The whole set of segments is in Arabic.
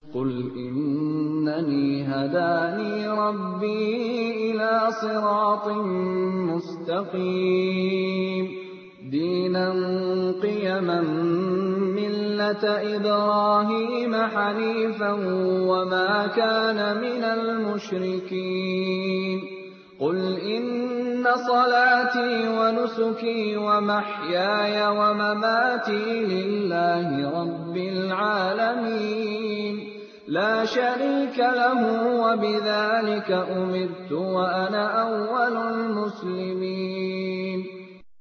قُلْ إِنَّنِي هَدَانِي رَبِّي إِلَىٰ صِرَاطٍ مُّسْتَقِيمٍ دِينًا قِيَمًا مِّلَّةَ إِبْرَاهِيمَ حَنِيفًا وَمَا كَانَ مِنَ الْمُشْرِكِينَ قُلْ إِنَّ صَلَاتِي وَنُسُكِي وَمَحْيَايَ وَمَمَاتِي لِلَّهِ رَبِّ الْعَالَمِينَ لَا شَرِيكَ لَهُ وَبِذَٰلِكَ أُمِرْتُ وَأَنَا أَوَّلُ الْمُسْلِمِينَ.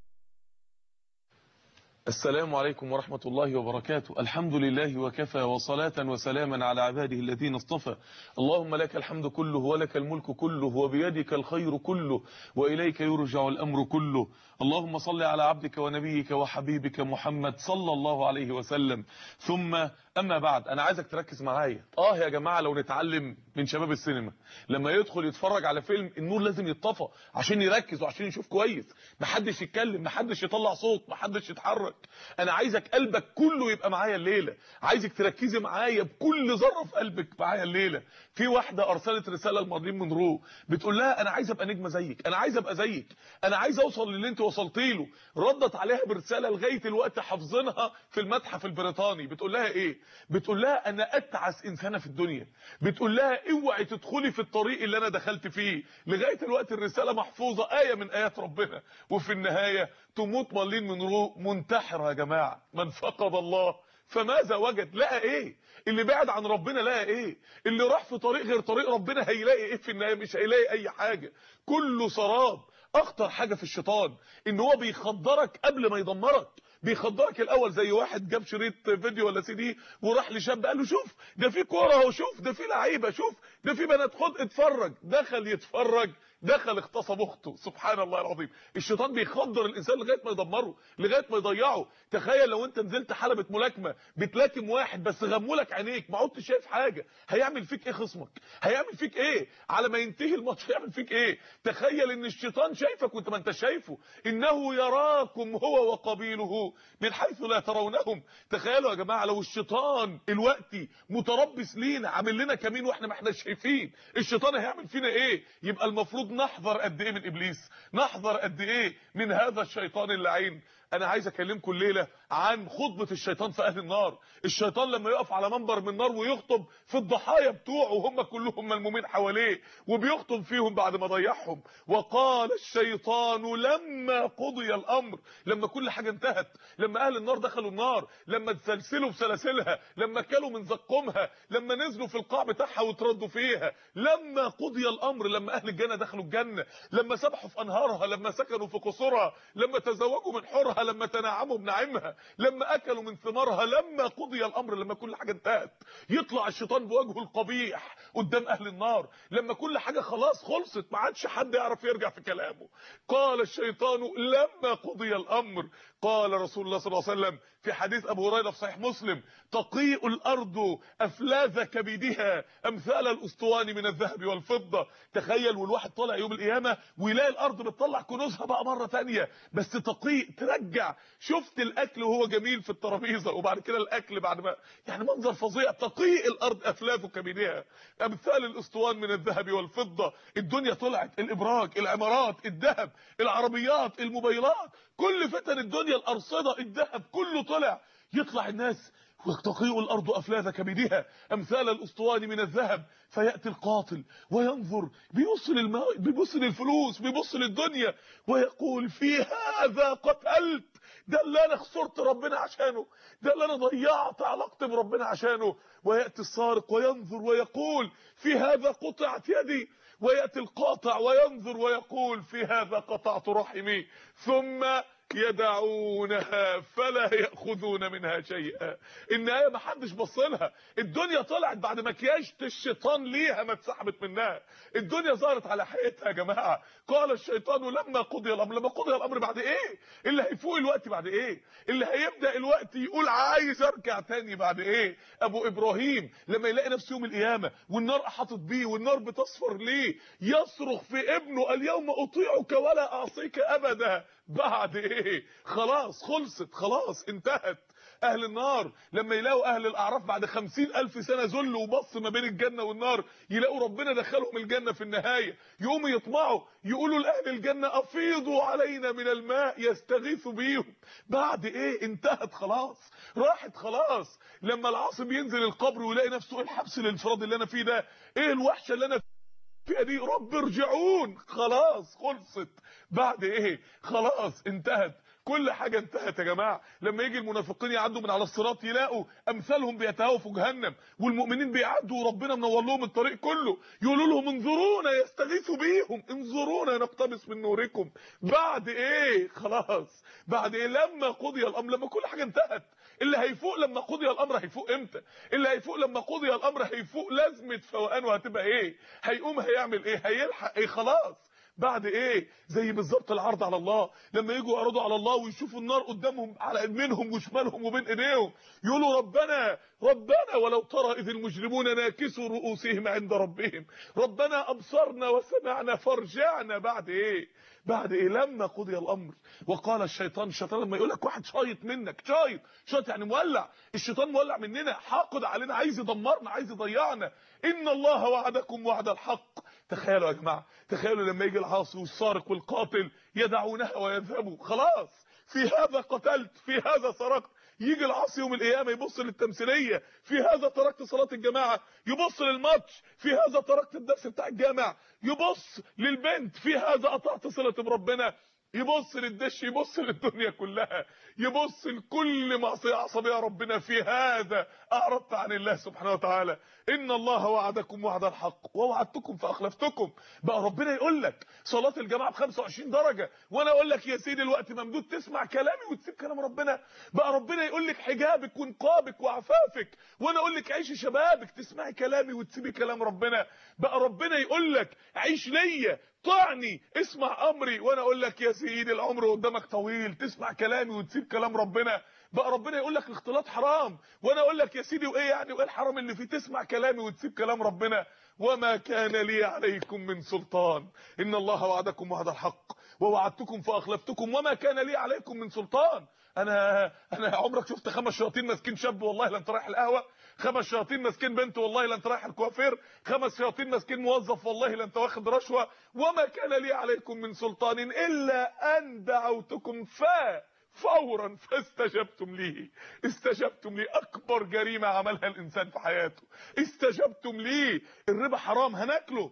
السلام عليكم ورحمة الله وبركاته. الحمد لله وكفى، وصلاة وسلاما على عباده الذين اصطفى. اللهم لك الحمد كله ولك الملك كله وبيدك الخير كله وإليك يرجع الأمر كله. اللهم صل على عبدك ونبيك وحبيبك محمد صلى الله عليه وسلم. ثم أما بعد، أنا عايزك تركز معايا. يا جماعة، لو نتعلم من شباب السينما، لما يدخل يتفرج على فيلم النور لازم يتطفى عشان يركز وعشان يشوف كويس، محدش يتكلم، محدش يطلع صوت، محدش يتحرك. انا عايزك قلبك كله يبقى معايا الليله، عايزك تركزي معايا بكل ذره في قلبك معايا الليله. في واحده ارسلت رساله لمارلين مونرو بتقول لها انا عايزه ابقى نجمه زيك، انا عايزه ابقى زيك، انا عايزه اوصل للي انت وصلتي له. ردت عليها برساله لغايه الوقت حافظينها في المتحف البريطاني. بتقول لها ايه؟ بتقول لها انا اتعس انسانه في الدنيا. بتقول لها اوعي تدخلي في الطريق اللي انا دخلت فيه. لغايه الوقت الرساله محفوظه، ايه من ايات ربنا. وفي النهايه تموت مارلين مونرو منتحره. يا جماعه، من فقد الله فماذا وجد؟ لقى ايه؟ اللي بعد عن ربنا لقى ايه؟ اللي راح في طريق غير طريق ربنا هيلاقي ايه في النهايه؟ مش هيلاقي اي حاجه، كله سراب. اخطر حاجه في الشيطان ان هو بيخدرك قبل ما يدمرك. بيخدرك الاول، زي واحد جاب شريط فيديو ولا سي دي وراح لشاب قال له شوف ده في كوره اهو، شوف ده في لعيبه، شوف ده في بنات، خد اتفرج. دخل يتفرج، دخل اغتصب اخته. سبحان الله العظيم. الشيطان بيخدر الانسان لغايه ما يدمره، لغايه ما يضيعه. تخيل لو انت نزلت حلبة ملاكمه بتلاكم واحد بس غمولك عينيك، ما عدتش شايف حاجه، هيعمل فيك ايه خصمك؟ هيعمل فيك ايه على ما ينتهي الماتش؟ هيعمل فيك ايه؟ تخيل ان الشيطان شايفك وانت ما انت شايفه. انه يراكم هو وقبيله من حيث لا ترونهم. تخيلوا يا جماعه لو الشيطان الوقتي متربص لينا، عامل لنا كمين واحنا ما احناش شايفين، الشيطان هيعمل فينا ايه؟ يبقى المفروض نحذر قد ايه من ابليس، نحذر قد ايه من هذا الشيطان اللعين. انا عايز اكلمكم الليله عن خطبه الشيطان في اهل النار. الشيطان لما يقف على منبر من نار ويخطب في الضحايا بتوعه وهم كلهم ملمومين حواليه، وبيخطب فيهم بعد ما ضيعهم. وقال الشيطان لما قضي الامر، لما كل حاجه انتهت، لما اهل النار دخلوا النار، لما اتسلسلوا بسلاسلها، لما كلوا من زقومها، لما نزلوا في القاع بتاعها وتردوا فيها، لما قضي الامر، لما اهل الجنه دخلوا الجنه، لما سبحوا في انهارها، لما سكنوا في قصورها، لما تزوجوا من حورها، لما تنعموا بنعيمها، لما اكلوا من ثمارها، لما قضي الامر، لما كل حاجه انتهت، يطلع الشيطان بوجهه القبيح قدام اهل النار. لما كل حاجه خلاص خلصت، ما عادش حد يعرف يرجع في كلامه. قال الشيطان لما قضي الامر. قال رسول الله صلى الله عليه وسلم في حديث ابو هريره في صحيح مسلم: تقيء الارض افلاذ كبدها امثال الاسطوان من الذهب والفضه. تخيل والواحد طالع يوم القيامه ويلاقي الارض بتطلع كنوزها بقى مره ثانيه، بس تقيء، ترجع. شفت الاكل وهو جميل في الترابيزه، وبعد كده الاكل بعد ما يعني منظر فظيع. تقيء الارض افلاذ كبدها امثال الاسطوان من الذهب والفضه. الدنيا طلعت، الابراج، العمارات، الذهب، العربيات، الموبايلات، كل فتن الدنيا، الارصده، الذهب، كله طلع. يطلع الناس وتقيء الارض افلاذ كبدها امثال الاسطوان من الذهب. فياتي القاتل وينظر، بيبص للفلوس، بيبص للدنيا، ويقول في هذا قتلت. ده اللي انا خسرت ربنا عشانه، ده اللي انا ضيعت علاقتي بربنا عشانه. وياتي السارق وينظر ويقول في هذا قطعت يدي. وياتي القاطع وينظر ويقول في هذا قطعت رحمي. ثم يدعونها فلا ياخذون منها شيئا. النهايه ما حدش بص لها. الدنيا طلعت بعد مكياج الشيطان ليها ما اتسحبت منها. الدنيا ظهرت على حقيقتها يا جماعه. قال الشيطان لما قضي الامر. لما قضي الامر بعد ايه؟ اللي هيفوق الوقت بعد ايه؟ اللي هيبدا الوقت يقول عايز ارجع تاني بعد ايه؟ ابو ابراهيم لما يلاقي نفسه يوم القيامه والنار احاطت بيه والنار بتصفر ليه، يصرخ في ابنه اليوم اطيعك ولا اعصيك ابدا. بعد ايه؟ خلاص خلصت، خلاص انتهت. اهل النار لما يلاقوا اهل الاعراف بعد 50,000 سنه ذل وبص ما بين الجنه والنار، يلاقوا ربنا دخلهم الجنه في النهايه، يقوموا يطمعوا يقولوا لاهل الجنه افيضوا علينا من الماء يستغيثوا بيهم. بعد ايه؟ انتهت خلاص، راحت خلاص. لما العاصي بينزل القبر ويلاقي نفسه ايه الحبس الانفرادي اللي انا فيه ده، ايه الوحشه اللي انا فيها دي، رب ارجعون، خلاص خلصت. بعد ايه؟ خلاص انتهت، كل حاجه انتهت يا جماعه. لما يجي المنافقين يعدوا من على الصراط يلاقوا امثالهم بيتهاووا في جهنم، والمؤمنين بيعدوا وربنا منور لهم الطريق كله، يقولوا لهم انظرونا يستغيثوا بيهم، انظرونا نقتبس من نوركم. بعد ايه؟ خلاص. بعد ايه؟ لما قضي الامر، لما كل حاجه انتهت. اللي هيفوق لما قضي الامر هيفوق امتى؟ اللي هيفوق لما قضي الامر هيفوق لازمه فوقانه هتبقى ايه؟ هيقوم هيعمل ايه؟ هيلحق ايه؟ خلاص. بعد ايه؟ زي بالظبط العرض على الله، لما يجوا يعرضوا على الله ويشوفوا النار قدامهم على يمينهم وشمالهم وبين ايديهم، يقولوا ربنا ربنا ولو ترى اذ المجرمون ناكسوا رؤوسهم عند ربهم ربنا ابصرنا وسمعنا فارجعنا. بعد ايه؟ بعد ايه؟ لما قضي الامر وقال الشيطان لما يقول لك واحد شايط منك، شايط يعني مولع، الشيطان مولع مننا، حاقد علينا، عايز يدمرنا، عايز يضيعنا. ان الله وعدكم وعد الحق. تخيلوا يا جماعه، تخيلوا لما يجي العاصي والسارق والقاتل يدعونها ويذهبوا، خلاص في هذا قتلت، في هذا سرقت. يجي العاصي يوم القيامه يبص للتمثيليه، في هذا تركت صلاه الجماعه، يبص للماتش، في هذا تركت الدرس بتاع الجامع، يبص للبنت، في هذا قطعت صله بربنا، يبص للدش، يبص للدنيا كلها، يبص لكل معصيه عصبيه ربنا، في هذا اعرضت عن الله سبحانه وتعالى. ان الله وعدكم وعد الحق ووعدتكم فاخلفتكم. بقى ربنا يقول لك صلاه الجماعه ب 25 درجه، وانا اقول لك يا سيدي الوقت ممدود تسمع كلامي وتسيب كلام ربنا. بقى ربنا يقول لك حجابك ونقابك وعفافك، وانا اقول لك عيشي شبابك تسمعي كلامي وتسيبي كلام ربنا. بقى ربنا يقول لك عيش ليا طعني اسمع امري، وانا اقول لك يا سيدي العمر قدامك طويل تسمع كلامي وتسيب كلام ربنا. بقى ربنا يقول لك الاختلاط حرام، وانا اقول لك يا سيدي وايه يعني، وايه الحرام اللي فيه، تسمع كلامي وتسيب كلام ربنا. وما كان لي عليكم من سلطان، ان الله وعدكم وعد الحق ووعدتكم فاخلفتكم وما كان لي عليكم من سلطان. انا عمرك شفت 5 شياطين ماسكين شاب والله لا انت رايح القهوه، 5 شياطين ماسكين بنت والله لا انت رايح الكوافير، 5 شياطين ماسكين موظف والله لا انت واخد رشوه. وما كان لي عليكم من سلطان الا ان دعوتكم فورا فاستجبتم لي. استجبتم لي، اكبر جريمه عملها الانسان في حياته، استجبتم لي. الربا حرام هناكله،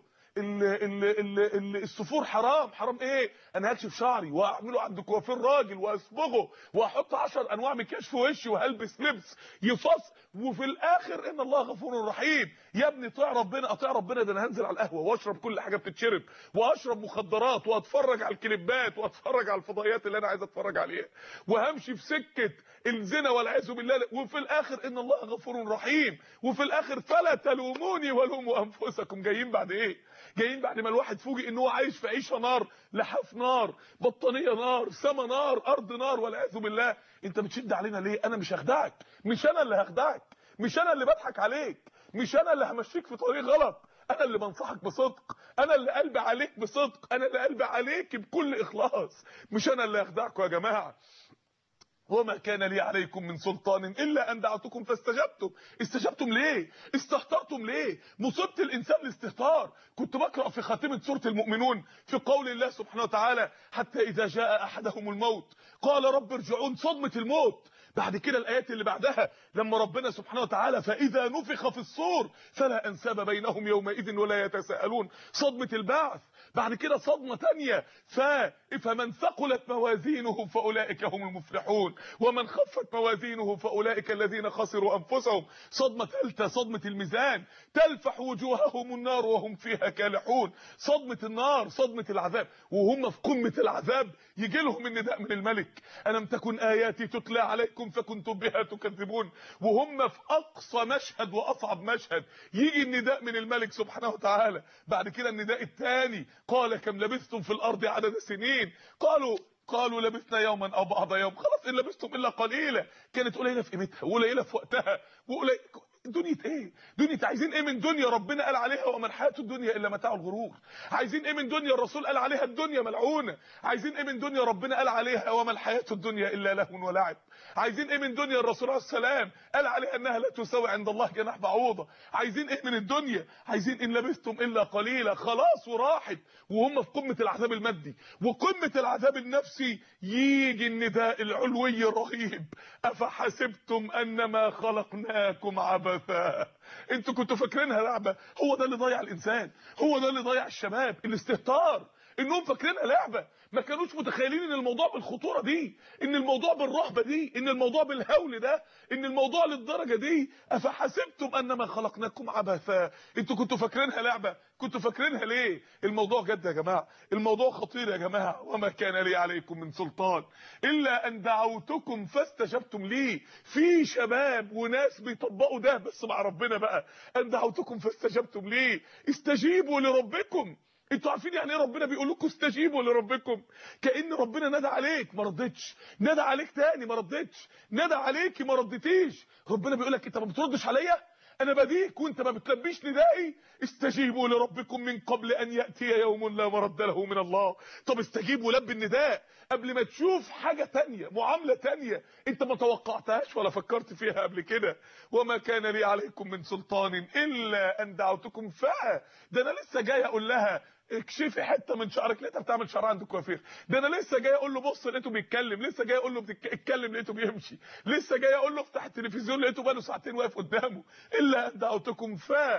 الصفور حرام ايه؟ انا هكشف شعري واعمله عند كوافير راجل واصبغه واحط 10 انواع مكياج في وشي وهلبس لبس يفص، وفي الاخر ان الله غفور رحيم. يا ابني طيع ربنا، اطيع ربنا، ده انا هنزل على القهوه واشرب كل حاجه بتتشرب واشرب مخدرات واتفرج على الكليبات واتفرج على الفضائيات اللي انا عايز اتفرج عليها وهمشي في سكه الزنا والعياذ بالله، وفي الاخر ان الله غفور رحيم. وفي الاخر فلا تلوموني ولوموا انفسكم. جايين بعد ايه؟ جايين بعد ما الواحد فوجئ ان هو عايش في عيشه نار، لحاف نار، بطانيه نار، سما نار، ارض نار والعياذ بالله. انت بتشد علينا ليه؟ انا مش هخدعك، مش انا اللي هخدعك، مش انا اللي بضحك عليك، مش انا اللي همشيك في طريق غلط، انا اللي بنصحك بصدق، انا اللي قلبي عليك بصدق، انا اللي قلبي عليك بكل اخلاص، مش انا اللي هخدعكم يا جماعه. وما كان لي عليكم من سلطان الا ان دعوتكم فاستجبتم. استجبتم ليه؟ استهترتم ليه؟ مصيبه الانسان الاستهتار. كنت بقرا في خاتمه سوره المؤمنون في قول الله سبحانه وتعالى حتى اذا جاء احدهم الموت قال رب ارجعون، صدمه الموت. بعد كده الايات اللي بعدها لما ربنا سبحانه وتعالى فاذا نفخ في الصور فلا انساب بينهم يومئذ ولا يتساءلون، صدمه البعث. بعد كده صدمه ثانيه فمن ثقلت موازينه فاولئك هم المفلحون ومن خفت موازينه فاولئك الذين خسروا انفسهم. صدمه ثالثه صدمه الميزان، تلفح وجوههم النار وهم فيها كالحون. صدمه النار، صدمه العذاب، وهم في قمه العذاب يجي لهم النداء من الملك الم تكن اياتي تتلى عليكم فكنتم بها تكذبون. وهم في اقصى مشهد واصعب مشهد يجي النداء من الملك سبحانه وتعالى. بعد كده النداء الثاني قال كم لبثتم في الارض عدد سنين، قالوا لبثنا يوما او بعض يوم، خلاص ان لبثتم الا قليلا. كانت قليله في قيمتها وقليله في وقتها دنيا ايه؟ دنيا عايزين ايه من دنيا ربنا قال عليها وما الحياه الدنيا الا متاع الغرور؟ عايزين ايه من دنيا الرسول قال عليها الدنيا ملعونه؟ عايزين ايه من دنيا ربنا قال عليها وما الحياه الدنيا الا لهو ولعب؟ عايزين ايه من دنيا الرسول عليه السلام قال عليها انها لا تساوي عند الله جناح بعوضه؟ عايزين ايه من الدنيا؟ عايزين ان لبثتم الا قليلا، خلاص وراحت وهم في قمه العذاب المادي وقمه العذاب النفسي. يجي النداء العلوي الرهيب: افحسبتم انما خلقناكم عبثا. انتوا كنتوا فاكرينها لعبه؟ هو ده اللي ضيع الانسان، هو ده اللي ضيع الشباب، الاستهتار، انهم فاكرينها لعبه. ما كانوش متخيلين ان الموضوع بالخطوره دي، ان الموضوع بالرهبه دي، ان الموضوع بالهول ده، ان الموضوع للدرجه دي. افحسبتم انما خلقناكم عبثا. انتوا كنتوا فاكرينها لعبه؟ كنتوا فاكرينها ليه؟ الموضوع جد يا جماعه، الموضوع خطير يا جماعه. وما كان لي عليكم من سلطان الا ان دعوتكم فاستجبتم لي. في شباب وناس بيطبقوا ده بس مع ربنا بقى. ان دعوتكم فاستجبتم لي، استجيبوا لربكم. انتوا عارفين يعني ايه ربنا بيقول لكم استجيبوا لربكم؟ كأن ربنا نادى عليك ما ردتش، نادى عليك تاني ما ردتش، نادى عليكي ما ردتيش. ربنا بيقول لك انت ما بتردش عليا، انا بديك وانت ما بتلبيش ندائي. استجيبوا لربكم من قبل ان ياتي يوم لا مرد له من الله. طب استجيب ولبي النداء قبل ما تشوف حاجه تانية، معامله تانية انت ما توقعتهاش ولا فكرت فيها قبل كده. وما كان لي عليكم من سلطان الا ان دعوتكم ده انا لسه جاي اقول لها اكشفي حته من شعرك، لقيتها بتعمل شعرها عند الكوافير. ده انا لسه جاي اقول له بص لقيته بيتكلم، لسه جاي اقول له اتكلم لقيته بيمشي، لسه جاي اقول له افتح التلفزيون لقيته بقاله ساعتين واقف قدامه. الا ان دعوتكم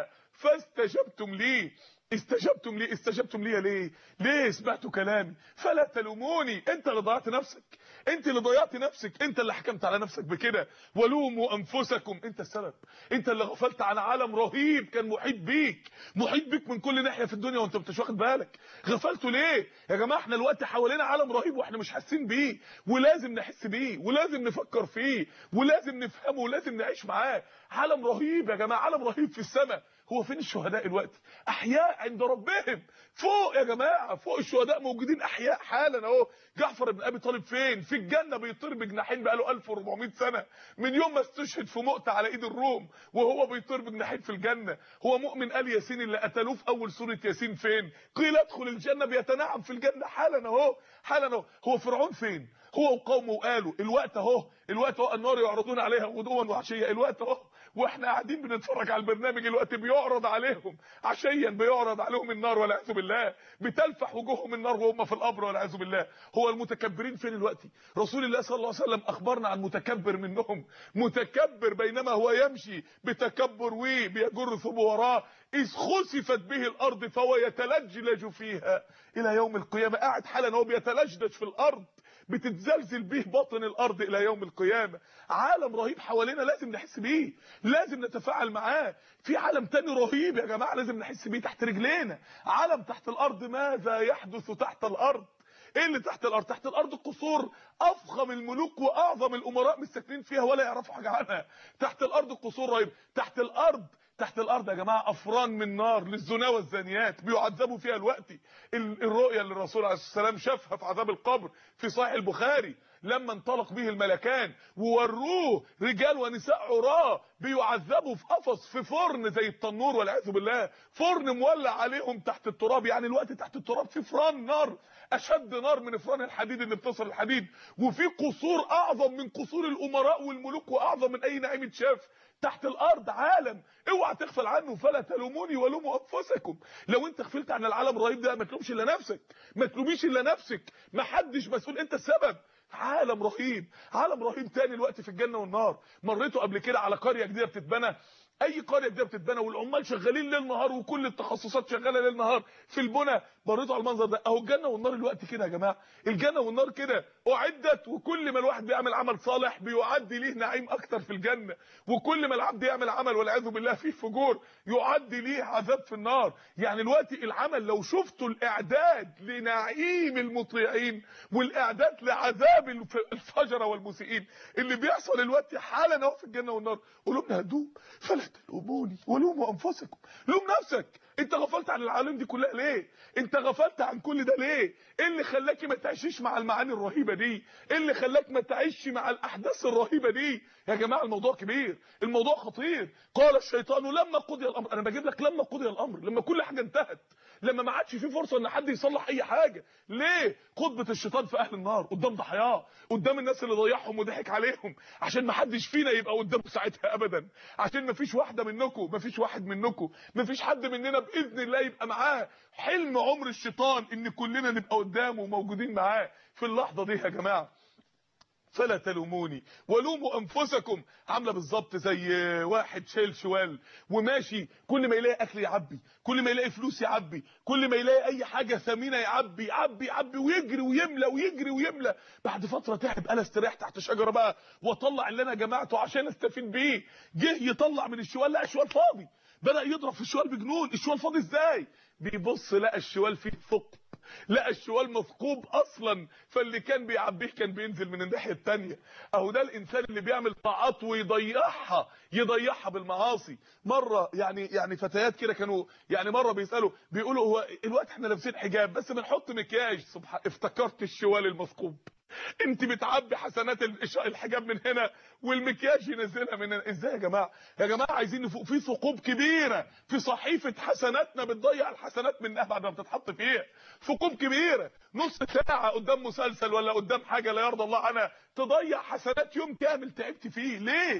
فاستجبتم لي. استجبتم لي، استجبتم لي ليه؟ ليه سمعتوا كلامي؟ فلا تلوموني، انت اللي ضيعت نفسك، انت اللي ضيعت نفسك، انت اللي حكمت على نفسك بكده. ولوموا انفسكم، انت السبب، انت اللي غفلت عن عالم رهيب كان محيط بيك، محيط بيك من كل ناحيه في الدنيا وانت مش واخد بالك. غفلتوا ليه يا جماعه؟ احنا الوقت حوالينا عالم رهيب واحنا مش حاسين بيه، ولازم نحس بيه، ولازم نفكر فيه، ولازم نفهمه، ولازم نعيش معاه. عالم رهيب يا جماعه، عالم رهيب في السماء. هو فين الشهداء دلوقتي؟ احياء عند ربهم فوق يا جماعه، فوق الشهداء موجودين احياء حالا اهو. جعفر بن ابي طالب فين؟ في الجنه بيطير بجناحين بقاله 1400 سنه، من يوم ما استشهد في مؤتة على ايد الروم وهو بيطير بجناحين في الجنه. هو مؤمن ال ياسين اللي قتلوه في اول سوره ياسين فين؟ قيل ادخل الجنه، بيتنعم في الجنه حالا اهو، حالا اهو. هو فرعون فين؟ هو وقومه وقالوا الوقت اهو، الوقت اهو، النار يعرضون عليها غدوا وعشيا، الوقت اهو. واحنا قاعدين بنتفرج على البرنامج الوقت بيعرض عليهم عشيا، بيعرض عليهم النار والعياذ بالله، بتلفح وجوههم النار وهم في القبر والعياذ بالله. هو المتكبرين فين دلوقتي؟ رسول الله صلى الله عليه وسلم اخبرنا عن متكبر منهم، متكبر بينما هو يمشي بتكبر وبيجر ثوبه وراه اذ خسفت به الارض فهو يتلجلج فيها الى يوم القيامه. قاعد حالا هو بيتلجلج في الارض، بتتزلزل به باطن الارض الى يوم القيامه. عالم رهيب حوالينا لازم نحس بيه، لازم نتفاعل معاه. في عالم تاني رهيب يا جماعه لازم نحس بيه تحت رجلينا، عالم تحت الارض. ماذا يحدث تحت الارض؟ ايه اللي تحت الارض؟ تحت الارض قصور افخم الملوك واعظم الامراء مستكنين فيها ولا يعرفوا حاجه عنها. تحت الارض قصور رهيب. تحت الارض، تحت الارض يا جماعه افران من نار للزنا والزانيات بيعذبوا فيها الوقت. الرؤيه اللي الرسول عليه الصلاه والسلام شافها في عذاب القبر في صحيح البخاري، لما انطلق به الملكان ووروه رجال ونساء عراة بيعذبوا في قفص في فرن زي التنور والعياذ بالله، فرن مولع عليهم تحت التراب. يعني الوقت تحت التراب في فران نار، اشد نار من فران الحديد اللي بتصل الحديد، وفي قصور اعظم من قصور الامراء والملوك واعظم من اي نعيم اتشاف تحت الارض. عالم اوعى تغفل عنه. فلا تلوموني ولوموا انفسكم. لو انت غفلت عن العالم الرهيب ده ما تلومش الا نفسك، ما تلوميش الا نفسك، ما حدش مسؤول، انت السبب. عالم رهيب، عالم رهيب تاني الوقت في الجنه والنار. مريتوا قبل كده على قريه جديده بتتبنى؟ اي قريه جديده بتتبنى والعمال شغالين ليل نهار وكل التخصصات شغاله ليل نهار في البنى. مريتوا على المنظر ده؟ اهو الجنه والنار الوقت كده يا جماعه، الجنه والنار كده اعدت، وكل ما الواحد بيعمل عمل صالح بيعدي ليه نعيم اكتر في الجنه، وكل ما العبد يعمل عمل والعياذ بالله فيه فجور يعدي ليه عذاب في النار. يعني الوقت العمل لو شفتوا الاعداد لنعيم المطيعين والاعداد لعذاب الفجره والمسيئين اللي بيحصل الوقت حالا اهو في الجنه والنار، قلوبنا هتدوب. فلا تلوموني ولوموا انفسكم. لوم نفسك، انت غفلت عن العالم دي كلها ليه؟ انت غفلت عن كل ده ليه؟ ايه اللي خلاك ما تعيشش مع المعاني الرهيبه دي؟ ايه اللي خلاك ما تعيش مع الاحداث الرهيبه دي؟ يا جماعه الموضوع كبير، الموضوع خطير. قال الشيطان لما قضي الامر، انا بجيب لك لما قضي الامر، لما كل حاجه انتهت، لما ما عادش في فرصه ان حد يصلح اي حاجه. ليه؟ خطبه الشيطان في اهل النار قدام ضحاياه، قدام الناس اللي ضيعهم وضحك عليهم، عشان ما حدش فينا يبقى قدامه ساعتها ابدا، عشان ما فيش واحده منكم، ما فيش واحد منكم، ما فيش حد مننا باذن الله يبقى معاه حلم عمر الشيطان ان كلنا نبقى قدامه وموجودين معاه في اللحظه دي. يا جماعه فلا تلوموني ولوموا انفسكم. عامله بالظبط زي واحد شايل شوال وماشي، كل ما يلاقي اكل يعبي، كل ما يلاقي فلوس يعبي، كل ما يلاقي اي حاجه ثمينه يعبي يعبي يعبي ويجري ويملى ويجري ويملى. بعد فتره تعب، قال استريح تحت شجره بقى واطلع اللي انا جمعته عشان استفيد بيه. جه يطلع من الشوال لقى الشوال فاضي، بدأ يضرب في الشوال بجنون. الشوال فاضي ازاي؟ بيبص لقى الشوال فيه ثقب، لقى الشوال مثقوب اصلا، فاللي كان بيعبيه كان بينزل من الناحيه الثانيه. اهو ده الانسان اللي بيعمل طاعات ويضيعها بالمعاصي. مره يعني فتيات كده كانوا يعني مره بيقولوا هو الوقت احنا لابسين حجاب بس بنحط مكياج، سبحان افتكرت الشوال المثقوب. انت بتعبي حسنات الحجاب من هنا والمكياج ينزلها من هنا. ازاي يا جماعه؟ يا جماعه عايزين نفوق. في ثقوب كبيره في صحيفه حسناتنا بتضيع الحسنات منها بعد ما بتتحط فيها. ثقوب كبيره، نص ساعه قدام مسلسل ولا قدام حاجه لا يرضى الله عنها تضيع حسنات يوم كامل تعبت فيه.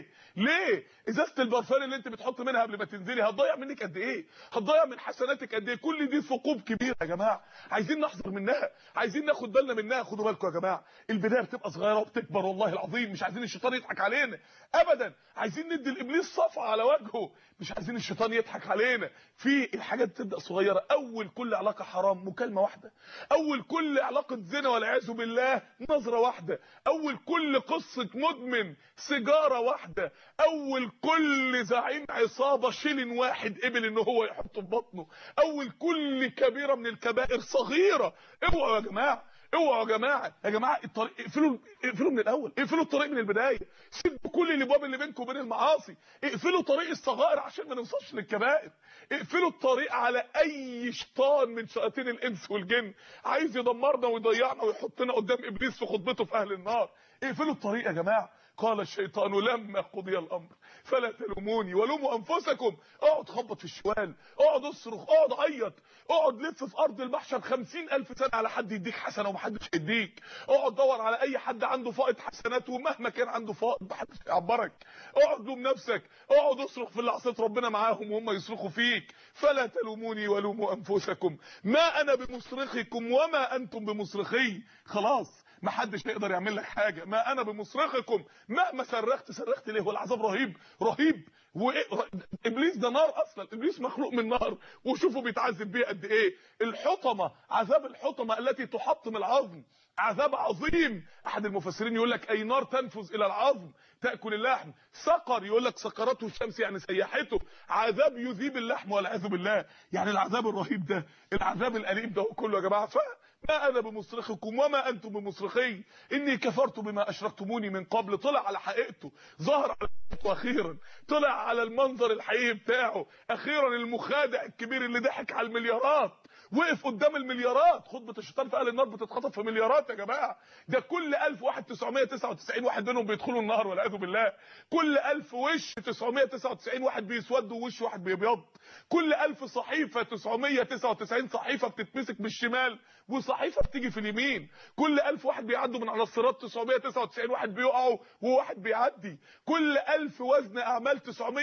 ليه ازازه البرفان اللي انت بتحط منها قبل ما تنزلي هتضيع منك قد ايه؟ هتضيع من حسناتك قد ايه؟ كل دي ثقوب كبيره يا جماعه، عايزين نحذر منها، عايزين ناخد بالنا منها. خدوا بالكم يا جماعه، البدايه بتبقى صغيره وبتكبر والله العظيم. مش عايزين الشيطان يضحك علينا ابدا، عايزين ندي الابليس صفعه على وجهه، مش عايزين الشيطان يضحك علينا. في الحاجات بتبدا صغيره. اول كل علاقه حرام مكالمه واحده، اول كل علاقه زنا والعياذ بالله نظره واحده، اول كل قصه مدمن سيجاره واحده، اول كل زعيم عصابه شيلن واحد قبل ان هو يحطه في بطنه، اول كل كبيره من الكبائر صغيره. اوعوا يا جماعه، اوعوا يا جماعه، يا جماعه الطريق اقفلوا من الاول، اقفلوا الطريق من البدايه، سدوا كل الابواب اللي بينكم وبين المعاصي، اقفلوا طريق الصغائر عشان ما نوصلش للكبائر، اقفلوا الطريق على اي شيطان من شياطين الانس والجن عايز يدمرنا ويضيعنا ويحطنا قدام ابليس في خطبته في اهل النار. اقفلوا الطريق يا جماعه. قال الشيطان لما قضي الامر فلا تلوموني ولوموا انفسكم. اقعد خبط في الشوال، اقعد اصرخ، اقعد عيط، اقعد لف في ارض المحشر 50,000 سنه على حد يديك حسنه ومحدش يديك، اقعد دور على اي حد عنده فائض حسنات ومهما كان عنده فائض محدش يعبرك، اقعد لوم نفسك، اقعد اصرخ في اللي عصيت ربنا معاهم وهم يصرخوا فيك. فلا تلوموني ولوموا انفسكم ما انا بمصرخكم وما انتم بمصرخي. خلاص محدش يقدر يعمل لك حاجه. ما انا بمصرخكم، مهما صرخت ليه؟ هو العذاب رهيب ابليس ده نار اصلا، ابليس مخلوق من نار وشوفوا بيتعذب بيه قد ايه. الحطمه، عذاب الحطمه التي تحطم العظم عذاب عظيم. احد المفسرين يقول لك اي نار تنفذ الى العظم تاكل اللحم. سقر يقول لك سقرته الشمس يعني سيحته، عذاب يذيب اللحم والعياذ بالله. يعني العذاب الرهيب ده، العذاب الاليم ده كله يا جماعه. ما انا بمصرخكم وما انتم بمصرخي اني كفرت بما اشركتموني من قبل. طلع على حقيقته، ظهر على حقيقته اخيرا، طلع على المنظر الحقيقي بتاعه اخيرا. المخادع الكبير اللي ضحك على المليارات وقف قدام المليارات. خطبه الشيطان في اهل النار بتتخطف في مليارات يا جماعه. ده كل 1000 واحد 999 واحد منهم بيدخلوا النار والعياذ بالله. كل 1000 وش 999 واحد بيسود ووش واحد بيبيض. كل 1000 صحيفه 999 صحيفه بتتمسك بالشمال وصحيفه بتيجي في اليمين. كل 1000 واحد بيعدوا من على الصراط 999 واحد بيقعوا وواحد بيعدي. كل 1000 وزن اعمال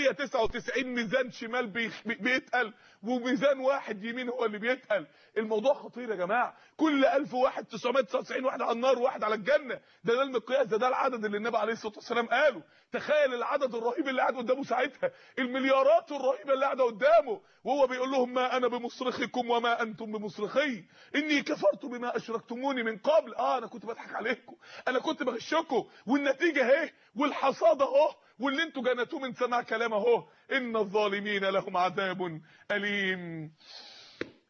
999 ميزان شمال بيتقل وميزان واحد يمين هو اللي بيتقل. الموضوع خطير يا جماعه. كل 1000 واحد 999 واحد على النار وواحد على الجنه. ده المقياس، ده العدد اللي النبي عليه الصلاه والسلام قاله. تخيل العدد الرهيب اللي قاعد قدامه ساعتها، المليارات الرهيبه اللي قاعده قدامه وهو بيقول لهم ما انا بمصرخكم وما انتم بمصرخي اني كفرت بما اشركتموني من قبل. انا كنت بضحك عليكم، انا كنت بغشكم، والنتيجه اهي والحصاد اهو واللي انتوا جنتوه من سماع كلام اهو. ان الظالمين لهم عذاب اليم.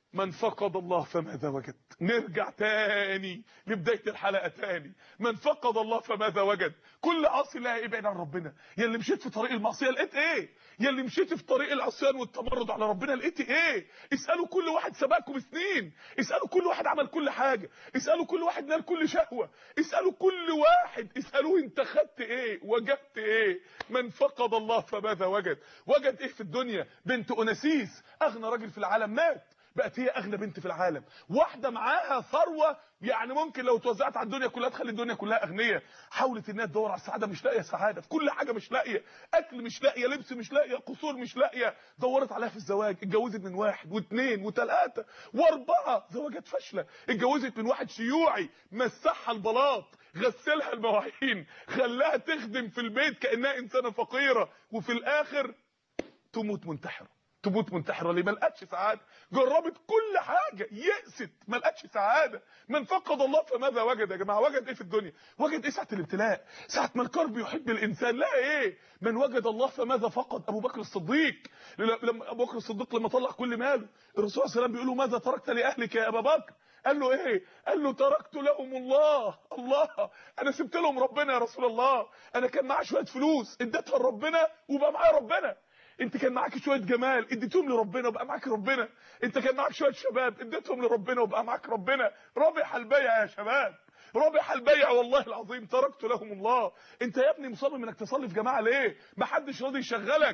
من فقد الله فماذا وجد؟ نرجع تاني لبداية الحلقة تاني. من فقد الله فماذا وجد؟ كل عاصي لا ابعد عن ربنا. يا اللي مشيت في طريق المعصية لقيت ايه؟ يا اللي مشيت في طريق العصيان والتمرد على ربنا لقيت ايه؟ اسألوا كل واحد سبقكم بسنين، اسألوا كل واحد عمل كل حاجة، اسألوا كل واحد نال كل شهوة، اسألوا كل واحد، اسألوه انت خدت ايه؟ وجدت ايه؟ من فقد الله فماذا وجد؟ وجد ايه في الدنيا؟ بنت أناسيس اغنى راجل في العالم مات، بقت هي اغنى بنت في العالم. واحده معاها ثروه يعني ممكن لو توزعت على الدنيا كلها تخلي الدنيا كلها اغنيه. حاولت انها تدور على السعاده، مش لاقيه سعاده في كل حاجه، مش لاقيه اكل، مش لاقيه لبس، مش لاقيه قصور، مش لاقيه. دورت عليها في الزواج، اتجوزت من واحد واثنين وثلاثه واربعه، زواجات فاشله. اتجوزت من واحد شيوعي مسحها البلاط، غسلها المواعين، خلاها تخدم في البيت كانها انسانه فقيره، وفي الاخر تموت منتحره. تموت منتحره ليه؟ ما لقتش سعاده. جربت كل حاجه، يأست، ما لقتش سعاده. من فقد الله فماذا وجد يا جماعه؟ وجد ايه في الدنيا؟ وجد ايه ساعه الابتلاء؟ ساعه ما الكرب يحب الانسان لا ايه؟ من وجد الله فماذا فقد؟ ابو بكر الصديق، لما ابو بكر الصديق لما طلع كل ماله، الرسول صلى الله عليه وسلم بيقول له ماذا تركت لاهلك يا ابا بكر؟ قال له ايه؟ قال له تركت لهم الله. انا سبت لهم ربنا يا رسول الله. انا كان معايا شويه فلوس اديتها لربنا وبقى معايا ربنا. انت كان معاك شويه جمال اديتهم لربنا وبقى معاك ربنا. انت كان معاك شويه شباب اديتهم لربنا وبقى معاك ربنا. رابح البيع يا شباب، رابح البيع والله العظيم. تركت لهم الله. انت يا ابني مصمم انك تصلي في جماعه ليه؟ ما حدش راضي يشغلك.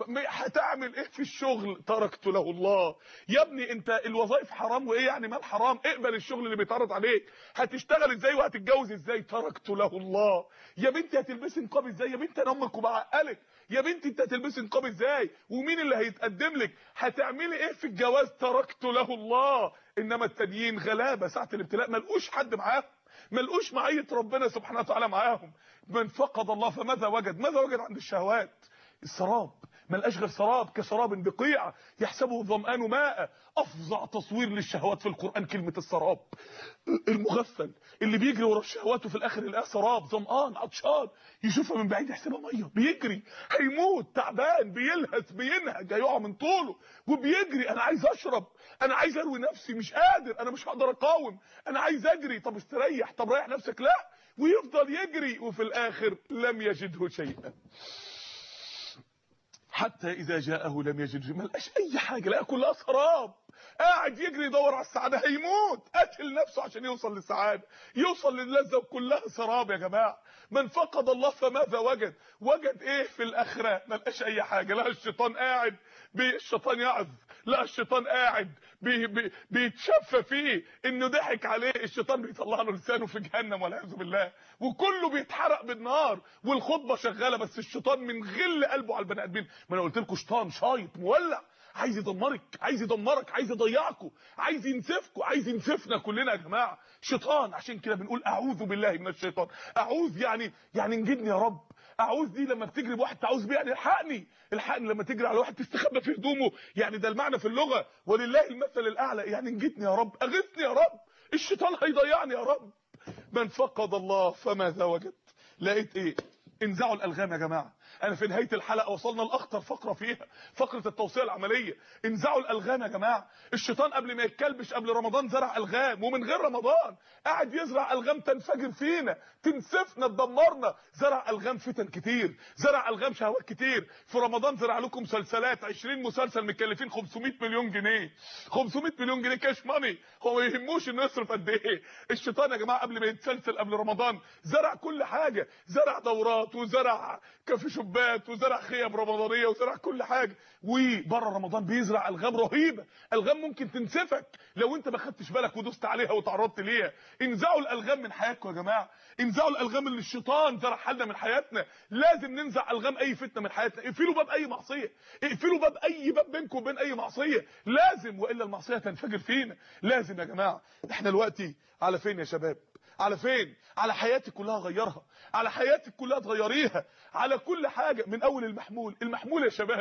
هتعمل ايه في الشغل؟ تركت له الله. يا ابني انت الوظائف حرام، وايه يعني مال حرام؟ اقبل الشغل اللي بيتعرض عليك. هتشتغل ازاي وهتتجوز ازاي؟ تركت له الله. يا بنتي هتلبسي نقاب ازاي؟ يا بنتي انا امك وبعقلك. يا بنتي انت هتلبسي نقاب ازاي؟ ومين اللي هيتقدم لك؟ هتعملي ايه في الجواز؟ تركت له الله. انما التانيين غلابه ساعه الابتلاء ما لقوش حد معاهم، ما لقوش معيه ربنا سبحانه وتعالى معاهم. من فقد الله فماذا وجد؟ ماذا وجد عند الشهوات؟ السراب، ما لقاش غير سراب، كسراب بقيع يحسبه الظمآن ماء. افظع تصوير للشهوات في القرآن كلمة السراب. المغفل اللي بيجري ورا الشهوات وفي الاخر يلاقيه سراب، ظمآن عطشان، يشوفها من بعيد يحسبها ميه، بيجري هيموت تعبان، بيلهث بينهج هيقع من طوله وبيجري. انا عايز اشرب، انا عايز اروي نفسي، مش قادر، انا مش هقدر اقاوم، انا عايز اجري. طب استريح، طب ريح نفسك، لا، ويفضل يجري وفي الاخر لم يجده شيئا. حتى اذا جاءه لم يجده، ما لقاش اي حاجه، لقى كلها سراب. قاعد يجري يدور على السعاده، هيموت، قتل نفسه عشان يوصل للسعاده، يوصل للذه، وكلها سراب يا جماعه. من فقد الله فماذا وجد؟ وجد ايه في الاخره؟ ما لقاش اي حاجه. لقى الشيطان قاعد الشيطان يعظ، لقى الشيطان قاعد بيتشفى فيه انه ضحك عليه. الشيطان بيطلع له لسانه في جهنم والعياذ بالله، وكله بيتحرق بالنار والخطبه شغاله، بس الشيطان من غل قلبه على البني ادمين. ما انا قلت لكم شيطان شايط مولع، عايز يدمرك، عايز يدمرك، عايز يضيعكم، عايز ينسفكم، عايز ينسفنا كلنا يا جماعه. شيطان. عشان كده بنقول اعوذ بالله من الشيطان. اعوذ يعني انجدني يا رب. اعوذ دي لما بتجري بواحد تعوذ بيه يعني الحقني، الحقني. لما تجري على واحد تستخبى في هدومه، يعني ده المعنى في اللغه. ولله المثل الاعلى، يعني انجدني يا رب، اغثني يا رب، الشيطان هيضيعني يا رب. من فقد الله فماذا وجد؟ لقيت ايه؟ انزعوا الالغام يا جماعه. انا في نهايه الحلقه وصلنا لاخطر فقره فيها، فقره التوصيه العمليه. انزعوا الالغام يا جماعه. الشيطان قبل ما يتكلبش قبل رمضان زرع الغام، ومن غير رمضان قاعد يزرع الغام تنفجر فينا، تنسفنا، تدمرنا. زرع الغام فتن كتير، زرع الغام شهوات كتير. في رمضان زرع لكم مسلسلات، 20 مسلسل مكلفين 500 مليون جنيه، 500 مليون جنيه كاش ماني. هو ما يهموش انه يصرف قد ايه. الشيطان يا جماعه قبل ما يتسلسل قبل رمضان زرع كل حاجه، زرع دورات، وزرع كافي شوبات، وزرع خيام رمضانيه، وزرع كل حاجه. وبره رمضان بيزرع الغام رهيبه، الغام ممكن تنسفك لو انت ما خدتش بالك ودوست عليها وتعرضت ليها. انزعوا الالغام من حياتكم يا جماعه، انزعوا الالغام اللي الشيطان زرعها لنا من حياتنا. لازم ننزع الغام اي فتنه من حياتنا. اقفلوا باب اي معصيه، اقفلوا باب اي باب بينكم وبين اي معصيه، لازم، والا المعصيه تنفجر فينا. لازم يا جماعه. احنا دلوقتي على فين يا شباب؟ على فين؟ على حياتك كلها غيرها، على حياتك كلها تغيريها، على كل حاجه، من اول المحمول. المحمول يا شباب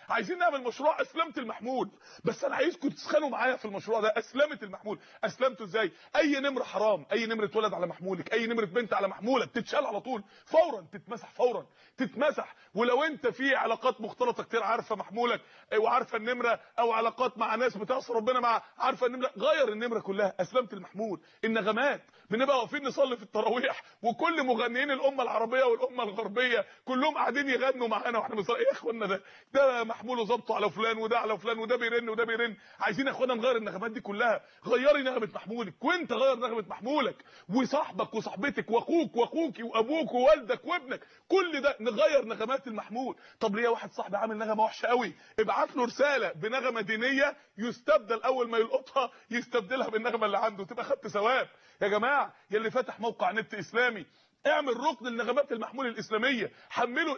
عايزين نعمل مشروع اسلمة المحمول، بس انا عايزكم تسخنوا معايا في المشروع ده. اسلمة المحمول، اسلمته ازاي؟ اي نمره حرام، اي نمره ولد على محمولك، اي نمره بنت على محمولك تتشال على طول فورا، تتمسح فورا، تتمسح. ولو انت في علاقات مختلطه كتير عارفه محمولك وعارفه النمره، او علاقات مع ناس بتعصي ربنا مع عارفه النمره، غير النمره كلها. اسلمة المحمول. النغمات، بنبقى واقفين نصلي في التراويح وكل مغنيين الامه العربيه والامه الغربيه كلهم قاعدين يغنوا معانا واحنا بنصلي. ايه يا اخوانا ده محمول وظبطه على فلان وده على فلان وده بيرن وده بيرن. عايزين يا اخوانا نغير النغمات دي كلها. غيري نغمه محمولك، وانت غير نغمه محمولك، وصاحبك وصاحبتك واخوك واخوكي وابوك ووالدك وابنك، كل ده نغير نغمات المحمول. طب ليه واحد صاحبي عامل نغمه وحشه قوي، ابعت له رساله بنغمه دينيه، يستبدل اول ما يلقطها يستبدلها بالنغمه اللي عنده، تبقى خدت ثواب. يا جماعه يلي فاتح موقع نت اسلامي، اعمل ركن لنغمات المحمول الاسلاميه، حمله.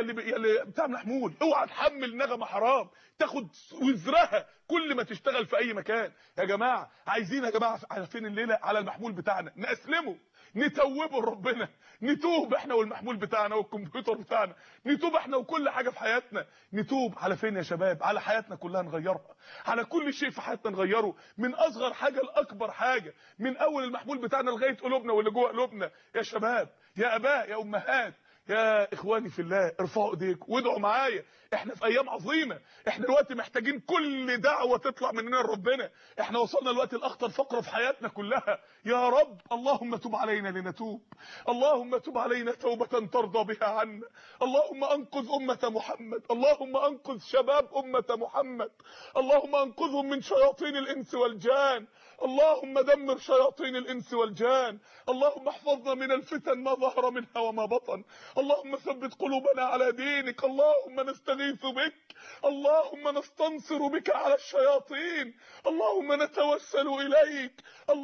يلي بتاع محمول، اوعى تحمل نغمه حرام تاخد وزرها كل ما تشتغل في اي مكان. يا جماعه عايزين يا جماعه عارفين الليله على المحمول بتاعنا نسلمه، نتوبه لربنا، نتوب احنا والمحمول بتاعنا والكمبيوتر بتاعنا، نتوب احنا وكل حاجه في حياتنا. نتوب على فين يا شباب؟ على حياتنا كلها نغيرها، على كل شيء في حياتنا نغيره، من اصغر حاجه لاكبر حاجه، من اول المحمول بتاعنا لغايه قلوبنا واللي جوه قلوبنا. يا شباب، يا اباء، يا امهات، يا اخواني في الله، ارفعوا ايديكم وادعوا معايا. احنا في ايام عظيمه، احنا دلوقتي محتاجين كل دعوه تطلع مننا لربنا. احنا وصلنا دلوقتي لاخطر فقره في حياتنا كلها. يا رب اللهم تب علينا لنتوب، اللهم تب علينا توبه ترضى بها عنا. اللهم انقذ امه محمد، اللهم انقذ شباب امه محمد، اللهم انقذهم من شياطين الانس والجان، اللهم دمر شياطين الانس والجان، اللهم احفظنا من الفتن ما ظهر منها وما بطن، اللهم ثبت قلوبنا على دينك، اللهم نستغيث بك، اللهم نستنصر بك على الشياطين، اللهم نتوسل اليك،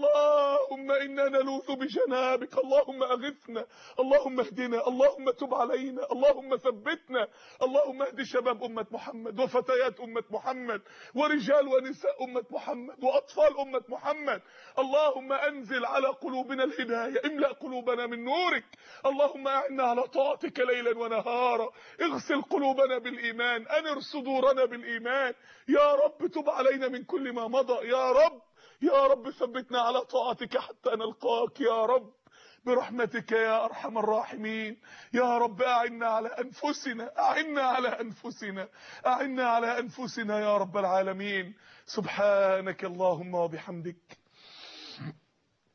اللهم انا نلوذ بجنابك، اللهم اغثنا، اللهم اهدنا، اللهم تب علينا، اللهم ثبتنا، اللهم اهد شباب امه محمد وفتيات امه محمد ورجال ونساء امه محمد واطفال امه محمد. اللهم انزل على قلوبنا الهدايه، املأ قلوبنا من نورك، اللهم اعنا على طاعتك ليلا ونهارا، اغسل قلوبنا بالايمان، انر صدورنا بالايمان. يا رب تب علينا من كل ما مضى، يا رب، يا رب ثبتنا على طاعتك حتى نلقاك يا رب برحمتك يا ارحم الراحمين. يا رب اعنا على انفسنا، اعنا على انفسنا، اعنا على انفسنا يا رب العالمين. سبحانك اللهم وبحمدك،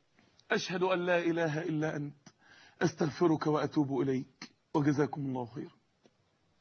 اشهد ان لا اله الا انت، استغفرك واتوب اليك، وجزاكم الله خيرا.